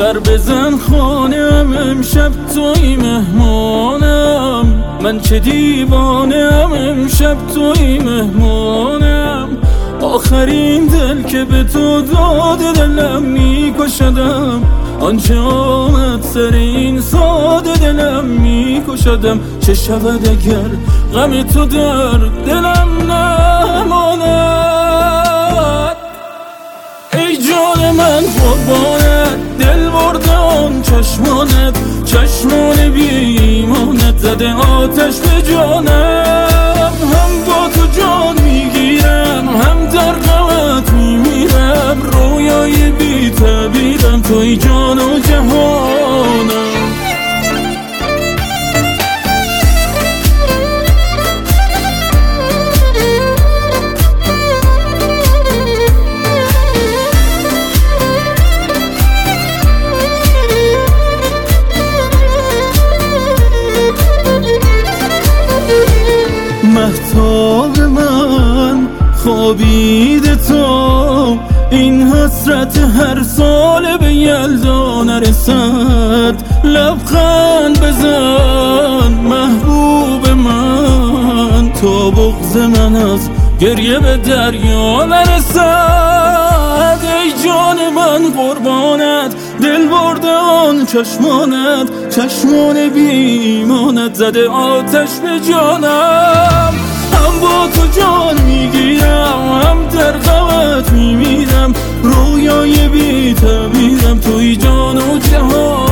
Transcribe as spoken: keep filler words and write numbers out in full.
در بزن خانم امشب توی مهمانم، من چه دیوانم امشب توی مهمانم. آخرین دل که به تو داده دلم میکشدم، آنچه آمد سر این ساده دلم میکشدم. چه شود اگر غم تو در دلم نماند؟ ای جان من قربانت، دل برده آن چشمانت، چشمان بی ایمانت زده آتش به جانم. هم با تو جان میگیرم، هم در غمت میمیرم، رویای بی تعبیرم توی جان و جهانم. مهتاب من خوابیده تو، این حسرت هر سال به یلدا نرسد. لبخند بزن محبوب من، تا بغض من از گریه به دریا نرسد. ای جان من قربانت، دل برده آن چشمانت، چشمان بی ایمانت زده آتش به جانم. هم با تو جان میگیرم، هم در غمت میمیرم، رویای بی تعبیرم توی جان و جهان.